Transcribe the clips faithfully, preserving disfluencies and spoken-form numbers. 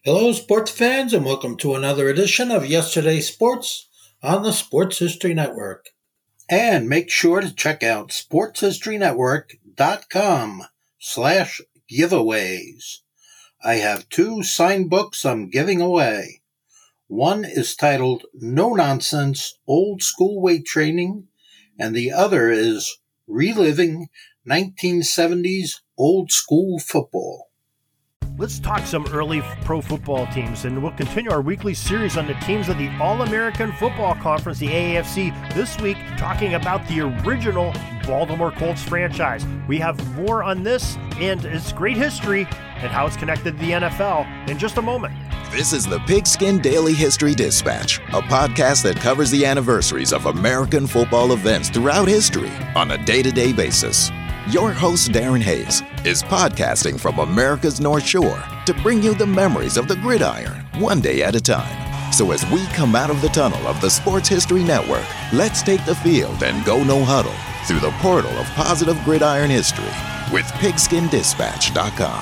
Hello, sports fans, and welcome to another edition of Yesterday's Sports on the Sports History Network. And make sure to check out sportshistorynetwork.com slash giveaways. I have two signed books I'm giving away. One is titled No Nonsense Old School Weight Training, and the other is Reliving nineteen seventies Old School Football. Let's talk some early pro football teams, and we'll continue our weekly series on the teams of the All-American Football Conference, the A A F C, this week talking about the original Baltimore Colts franchise. We have more on this and its great history and how it's connected to the N F L in just a moment. This is the Pigskin Daily History Dispatch, a podcast that covers the anniversaries of American football events throughout history on a day-to-day basis. Your host, Darren Hayes, is podcasting from America's North Shore to bring you the memories of the gridiron, one day at a time. So as we come out of the tunnel of the Sports History Network, let's take the field and go no huddle through the portal of positive gridiron history with pigskin dispatch dot com.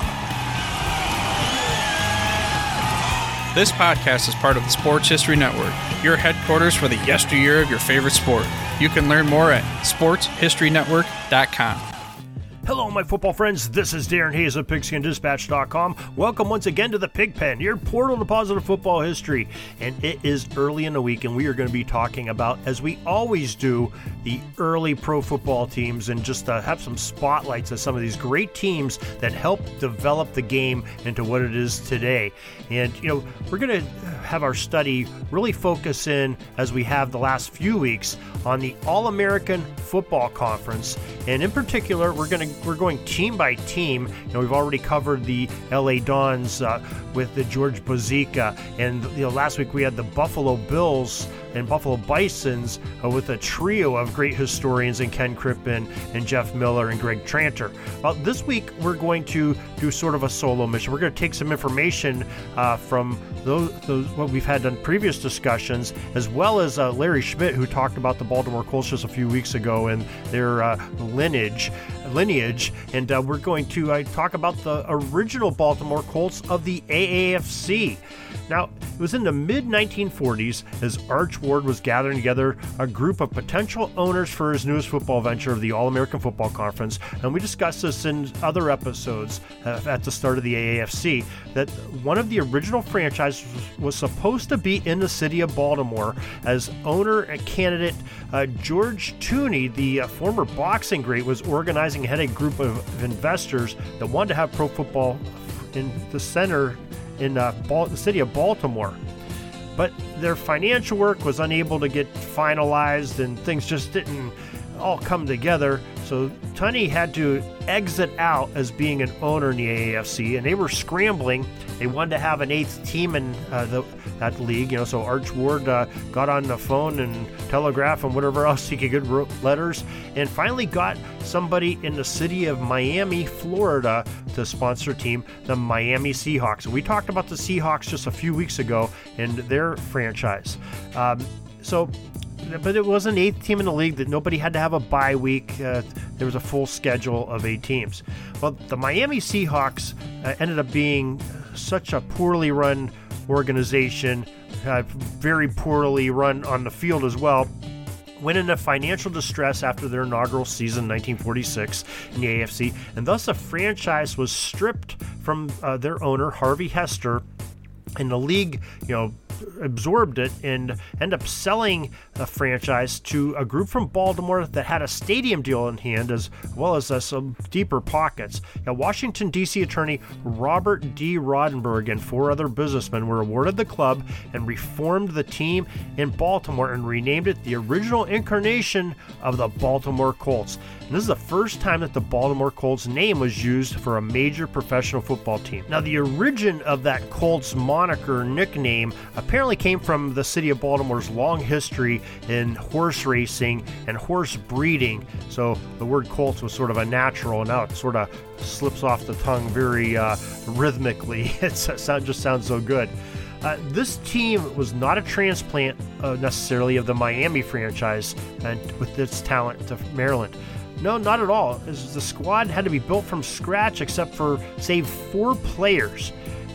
This podcast is part of the Sports History Network, your headquarters for the yesteryear of your favorite sport. You can learn more at sports history network dot com. Hello, my football friends. This is Darren Hayes of pigskin dispatch dot com. Welcome once again to the Pigpen, your portal to positive football history. And it is early in the week, and we are going to be talking about, as we always do, the early pro football teams and just uh, have some spotlights of some of these great teams that helped develop the game into what it is today. And, you know, we're going to have our study really focus in, as we have the last few weeks, on the All-American Football Conference. And in particular, we're going to We're going team by team. You know, we've already covered the L A Dons uh, with the George Bozica, and you know, last week we had the Buffalo Bills and Buffalo Bisons uh, with a trio of great historians in Ken Crippen and Jeff Miller and Greg Tranter. Well, this week we're going to do sort of a solo mission. We're going to take some information uh, from those, those what we've had on previous discussions, as well as uh, Larry Schmidt, who talked about the Baltimore Colts just a few weeks ago and their uh, lineage. lineage, and uh, we're going to uh, talk about the original Baltimore Colts of the A A F C. Now, it was in the mid nineteen forties as Arch Ward was gathering together a group of potential owners for his newest football venture of the All-American Football Conference, and we discussed this in other episodes uh, at the start of the A A F C, that one of the original franchises was supposed to be in the city of Baltimore, as owner and candidate uh, George Tooney, the uh, former boxing great, was organizing had a group of investors that wanted to have pro football in the center in uh, Bal- the city of Baltimore. But their financial work was unable to get finalized, and things just didn't all come together. So Tooney had to exit out as being an owner in the A A F C, and they were scrambling. They wanted to have an eighth team in uh, the, that league, you know. So Arch Ward uh, got on the phone and telegraph and whatever else he could get, wrote letters, and finally got somebody in the city of Miami, Florida, to sponsor a team, the Miami Seahawks. And we talked about the Seahawks just a few weeks ago and their franchise. Um, so. But it was an eighth team in the league that nobody had to have a bye week. Uh, there was a full schedule of eight teams. Well, the Miami Seahawks uh, ended up being such a poorly run organization, uh, very poorly run on the field as well. Went into financial distress after their inaugural season in nineteen forty-six in the A A F C, and thus the franchise was stripped from uh, their owner, Harvey Hester, and the league, you know, absorbed it and ended up selling the franchise to a group from Baltimore that had a stadium deal in hand, as well as uh, some deeper pockets. Now, Washington, D C attorney Robert D. Rodenberg and four other businessmen were awarded the club and reformed the team in Baltimore and renamed it the original incarnation of the Baltimore Colts. And this is the first time that the Baltimore Colts name was used for a major professional football team. Now, the origin of that Colts moniker nickname apparently came from the city of Baltimore's long history in horse racing and horse breeding. So the word Colts was sort of a natural, and now it sort of slips off the tongue very uh, rhythmically. It just sounds so good. Uh, this team was not a transplant uh, necessarily of the Miami franchise and with its talent to Maryland. No, not at all. The squad had to be built from scratch except for, say, four players.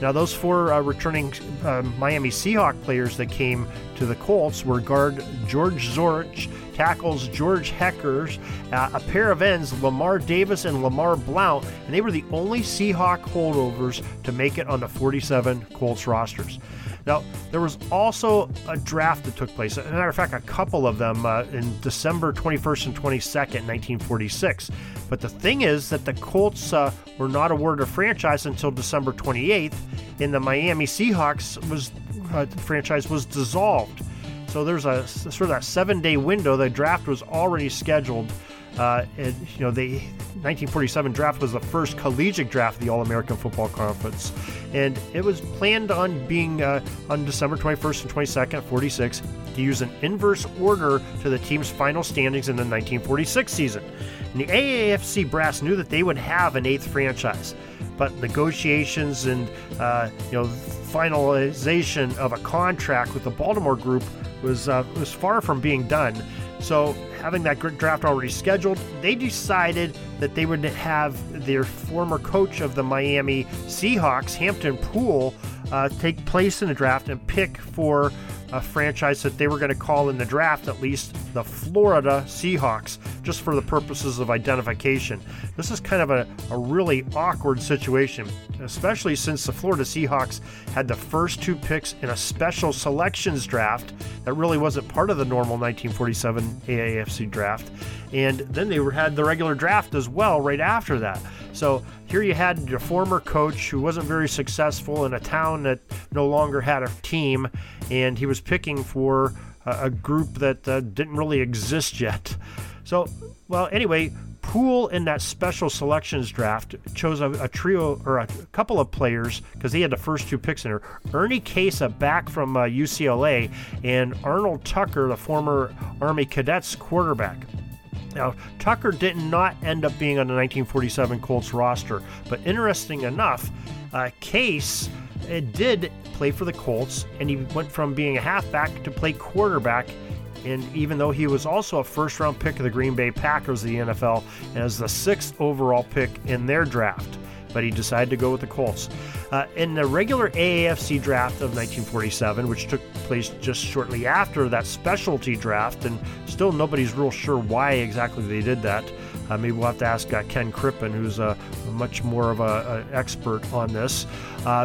Now, those four uh, returning uh, Miami Seahawks players that came to the Colts were guard George Zorich, tackles George Heckers, uh, a pair of ends, Lamar Davis and Lamar Blount, and they were the only Seahawk holdovers to make it on the forty-seven Colts rosters. Now, there was also a draft that took place. As a matter of fact, a couple of them uh, in December twenty-first and twenty-second, nineteen forty-six. But the thing is that the Colts uh, were not awarded a franchise until December twenty-eighth, and the Miami Seahawks was uh, franchise was dissolved. So there's a sort of that seven-day window. The draft was already scheduled. Uh, and, you know, the nineteen forty-seven draft was the first collegiate draft of the All-American Football Conference, and it was planned on being uh, on December twenty-first and twenty-second, forty-six, to use an inverse order to the team's final standings in the nineteen forty-six season. And the A A F C brass knew that they would have an eighth franchise, but negotiations and uh, you know finalization of a contract with the Baltimore group was uh, was far from being done. So, having that draft already scheduled, they decided that they would have their former coach of the Miami Seahawks, Hampton Poole, uh, take place in the draft and pick for a franchise that they were going to call in the draft, at least, the Florida Seahawks, just for the purposes of identification. This is kind of a, a really awkward situation, especially since the Florida Seahawks had the first two picks in a special selections draft that really wasn't part of the normal nineteen forty-seven A A F C draft. And then they were, had the regular draft as well right after that. So here you had your former coach who wasn't very successful in a town that no longer had a team, and he was picking for a, a group that uh, didn't really exist yet. So, well, anyway, Poole in that special selections draft chose a, a trio or a couple of players because he had the first two picks in there. Ernie Casa back from uh, U C L A and Arnold Tucker, the former Army Cadets quarterback. Now, Tucker did not end up being on the nineteen forty-seven Colts roster, but interesting enough, uh, Case it did play for the Colts, and he went from being a halfback to play quarterback. And even though he was also a first-round pick of the Green Bay Packers of the N F L as the sixth overall pick in their draft, but he decided to go with the Colts. Uh, in the regular A A F C draft of nineteen forty-seven, which took place just shortly after that specialty draft, and still nobody's real sure why exactly they did that. Uh, maybe we'll have to ask uh, Ken Crippen, who's uh, much more of an expert on this. Uh,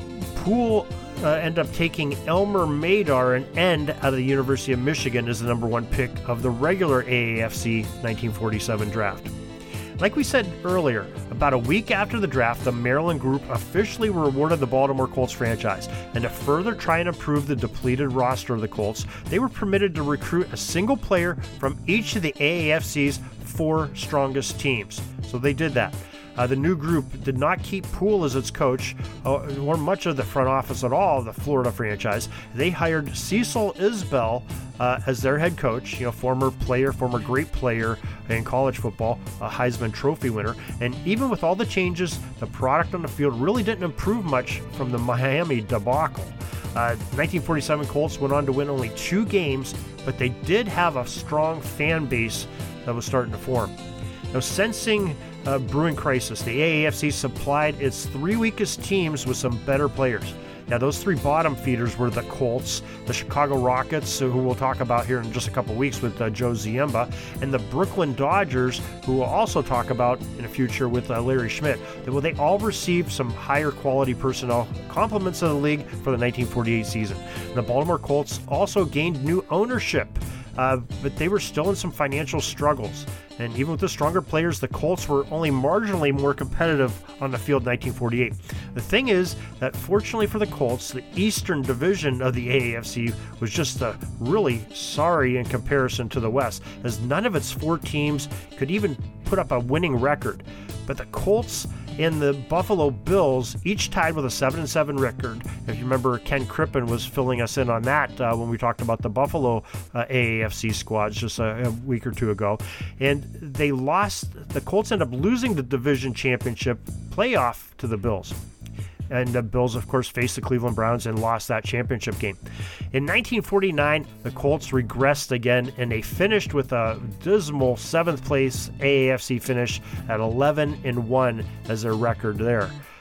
Poole uh, ended up taking Elmer Madar, an end out of the University of Michigan, as the number one pick of the regular A A F C nineteen forty-seven draft. Like we said earlier, about a week after the draft, the Maryland group officially awarded the Baltimore Colts franchise, and to further try and improve the depleted roster of the Colts, they were permitted to recruit a single player from each of the A A F C's four strongest teams. So they did that. Uh, the new group did not keep Poole as its coach uh, or much of the front office at all of the Florida franchise. They hired Cecil Isbell uh, as their head coach, you know, former player, former great player in college football, a Heisman Trophy winner. And even with all the changes, the product on the field really didn't improve much from the Miami debacle. Uh, nineteen forty-seven Colts went on to win only two games, but they did have a strong fan base that was starting to form. Now, sensing a brewing crisis, the A A F C supplied its three weakest teams with some better players. Now, those three bottom feeders were the Colts, the Chicago Rockets, who we'll talk about here in just a couple weeks with uh, Joe Ziemba, and the Brooklyn Dodgers, who we'll also talk about in the future with uh, Larry Schmidt. Well, they all received some higher quality personnel, compliments of the league for the nineteen forty-eight season. And the Baltimore Colts also gained new ownership, uh, but they were still in some financial struggles. And even with the stronger players, the Colts were only marginally more competitive on the field in nineteen forty-eight. The thing is that fortunately for the Colts, the Eastern Division of the A A F C was just uh, really sorry in comparison to the West, as none of its four teams could even put up a winning record. But the Colts and the Buffalo Bills each tied with a seven and seven record. If you remember, Ken Crippen was filling us in on that uh, when we talked about the Buffalo uh, A A F C squads just a, a week or two ago. And they lost, the Colts ended up losing the division championship playoff to the Bills. And the Bills, of course, faced the Cleveland Browns and lost that championship game. In nineteen forty-nine, the Colts regressed again, and they finished with a dismal seventh place A A F C finish at eleven and one as their record there.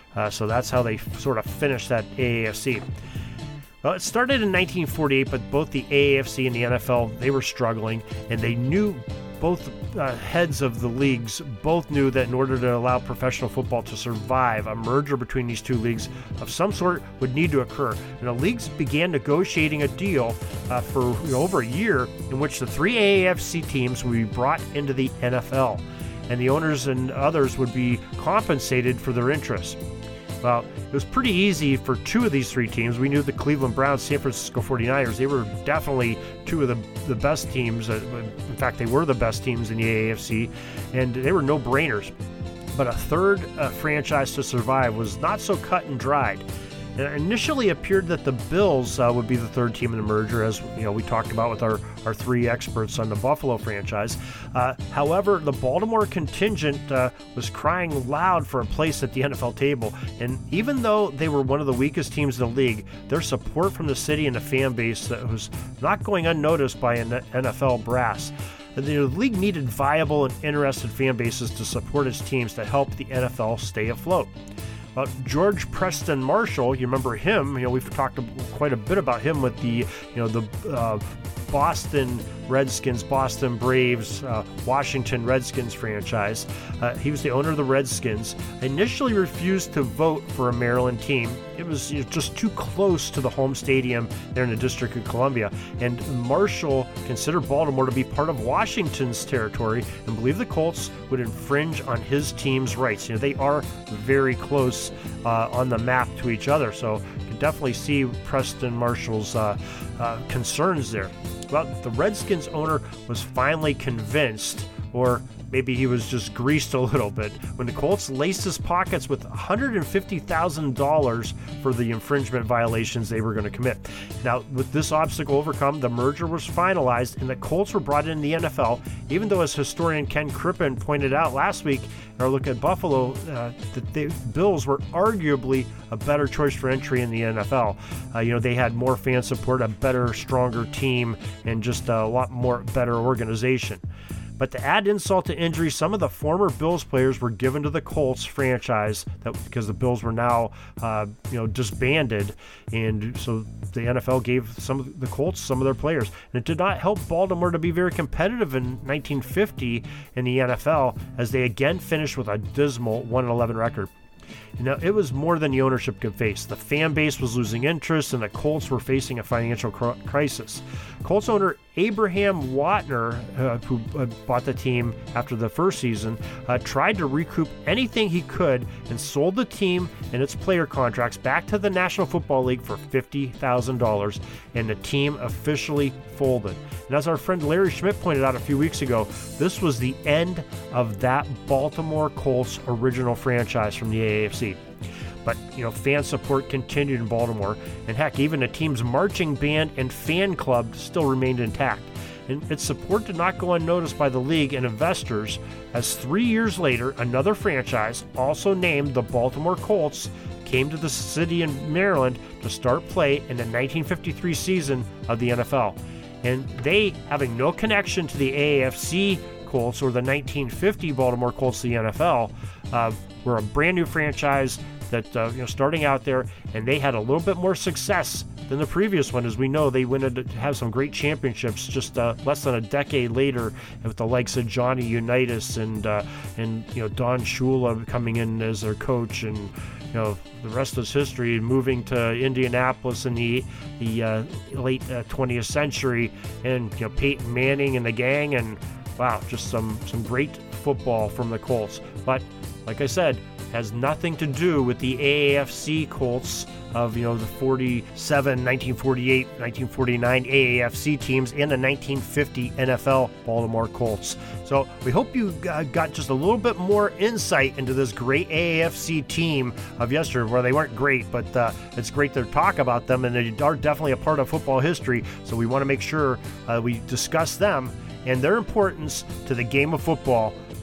Uh, so that's how they f- sort of finished that A A F C. Well, it started in nineteen forty-eight, but both the A A F C and the N F L, they were struggling, and they knew, both uh, heads of the leagues both knew that in order to allow professional football to survive, a merger between these two leagues of some sort would need to occur. And the leagues began negotiating a deal uh, for you know, over a year in which the three A A F C teams would be brought into the N F L, and the owners and others would be compensated for their interests. Well, it was pretty easy for two of these three teams. We knew the Cleveland Browns, San Francisco forty-niners, they were definitely two of the, the best teams. In fact, they were the best teams in the A A F C, and they were no-brainers. But a third uh, franchise to survive was not so cut and dried. It initially appeared that the Bills uh, would be the third team in the merger, as you know we talked about with our, our three experts on the Buffalo franchise. Uh, however, the Baltimore contingent uh, was crying loud for a place at the N F L table, and even though they were one of the weakest teams in the league, their support from the city and the fan base that was not going unnoticed by an N F L brass. The league needed viable and interested fan bases to support its teams to help the N F L stay afloat. Uh, George Preston Marshall, you remember him? You know, we've talked quite a bit about him with the, you know, the uh, Boston Redskins, Boston Braves, uh, Washington Redskins franchise. Uh, he was the owner of the Redskins. Initially refused to vote for a Maryland team. It was you know, just too close to the home stadium there in the District of Columbia. And Marshall considered Baltimore to be part of Washington's territory and believed the Colts would infringe on his team's rights. You know, they are very close uh, on the map to each other, so you can definitely see Preston Marshall's uh, uh, concerns there. Well, the Redskins owner was finally convinced, or maybe he was just greased a little bit, when the Colts laced his pockets with one hundred fifty thousand dollars for the infringement violations they were going to commit. Now, with this obstacle overcome, the merger was finalized and the Colts were brought in the N F L, even though, as historian Ken Crippen pointed out last week in our look at Buffalo, uh, that the Bills were arguably a better choice for entry in the N F L. Uh, you know, they had more fan support, a better, stronger team, and just a lot more better organization. But to add insult to injury, some of the former Bills players were given to the Colts franchise that because the Bills were now, uh, you know, disbanded, and so the N F L gave some of the Colts some of their players. And it did not help Baltimore to be very competitive in nineteen fifty in the N F L, as they again finished with a dismal one and eleven record. Now, it was more than the ownership could face. The fan base was losing interest, and the Colts were facing a financial cr- crisis. Colts owner Abraham Watner, uh, who uh, bought the team after the first season, uh, tried to recoup anything he could and sold the team and its player contracts back to the National Football League for fifty thousand dollars, and the team officially folded. And as our friend Larry Schmidt pointed out a few weeks ago, this was the end of that Baltimore Colts original franchise from the A A F C. But, you know, fan support continued in Baltimore, and heck, even the team's marching band and fan club still remained intact. And its support did not go unnoticed by the league and investors, as three years later, another franchise, also named the Baltimore Colts, came to the city in Maryland to start play in the nineteen fifty-three season of the N F L. And they, having no connection to the A A F C Colts or the nineteen fifty Baltimore Colts to the N F L, uh, were a brand new franchise that, uh, you know, starting out there, and they had a little bit more success than the previous one. As we know, they went to have some great championships just uh, less than a decade later with the likes of Johnny Unitas and, uh, and you know, Don Shula coming in as their coach, and you know, the rest is history, moving to Indianapolis in the the uh, late uh, twentieth century, and you know, Peyton Manning and the gang, and wow, just some, some great football from the Colts. But like I said, has nothing to do with the A A F C Colts of, you know, the forty-seven, nineteen forty-eight, nineteen forty-nine A A F C teams and the nineteen fifty N F L Baltimore Colts. So we hope you got just a little bit more insight into this great A A F C team of yesterday, where they weren't great, but uh, it's great to talk about them, and they are definitely a part of football history. So we want to make sure uh, we discuss them and their importance to the game of football,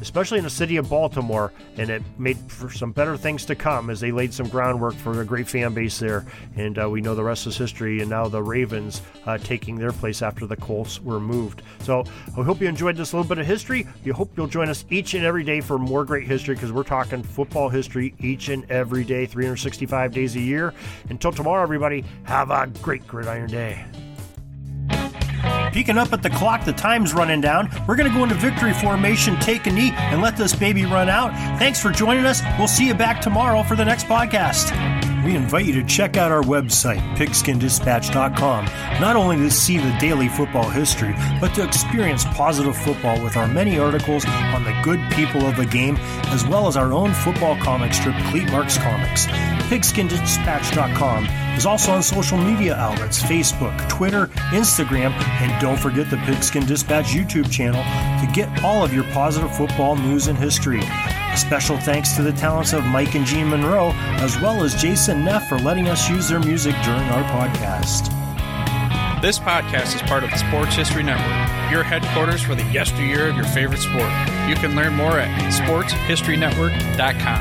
especially in the city of Baltimore, and it made for some better things to come as they laid some groundwork for a great fan base there. And uh, we know the rest is history, and now the Ravens uh, taking their place after the Colts were moved. So I hope you enjoyed this little bit of history. We hope you'll join us each and every day for more great history, because we're talking football history each and every day, three hundred sixty-five days a year. Until tomorrow, everybody, have a great Gridiron Day. Peeking up at the clock, the time's running down. We're going to go into victory formation, take a knee, and let this baby run out. Thanks for joining us. We'll see you back tomorrow for the next podcast. We invite you to check out our website, pigskin dispatch dot com, not only to see the daily football history, but to experience positive football with our many articles on the good people of the game, as well as our own football comic strip, Cleat Marks Comics. pigskin dispatch dot com is also on social media outlets, Facebook, Twitter, Instagram, and don't forget the Pigskin Dispatch YouTube channel to get all of your positive football news and history. A special thanks to the talents of Mike and Gene Monroe, as well as Jason Neff, for letting us use their music during our podcast. This podcast is part of the Sports History Network, your headquarters for the yesteryear of your favorite sport. You can learn more at sports history network dot com.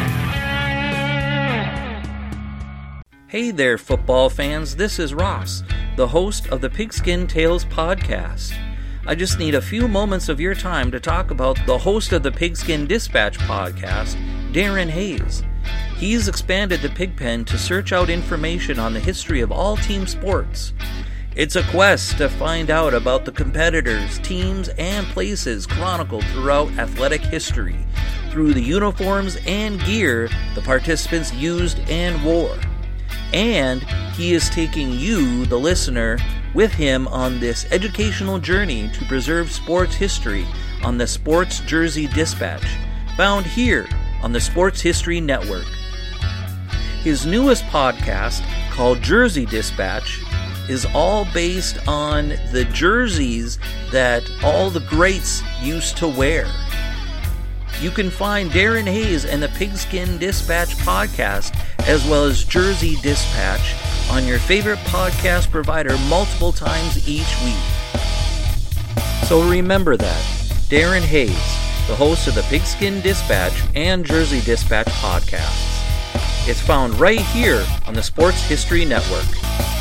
Hey there, football fans. This is Ross, the host of the Pigskin Tales podcast. I just need a few moments of your time to talk about the host of the Pigskin Dispatch podcast, Darren Hayes. He's expanded the Pigpen to search out information on the history of all team sports. It's a quest to find out about the competitors, teams, and places chronicled throughout athletic history, through the uniforms and gear the participants used and wore. And he is taking you, the listener, with him on this educational journey to preserve sports history on the Sports Jersey Dispatch, found here on the Sports History Network. His newest podcast, called Jersey Dispatch, is all based on the jerseys that all the greats used to wear. You can find Darren Hayes and the Pigskin Dispatch podcast, as well as Jersey Dispatch, on your favorite podcast provider multiple times each week. So remember that, Darren Hayes, the host of the Pigskin Dispatch and Jersey Dispatch podcasts. It's found right here on the Sports History Network.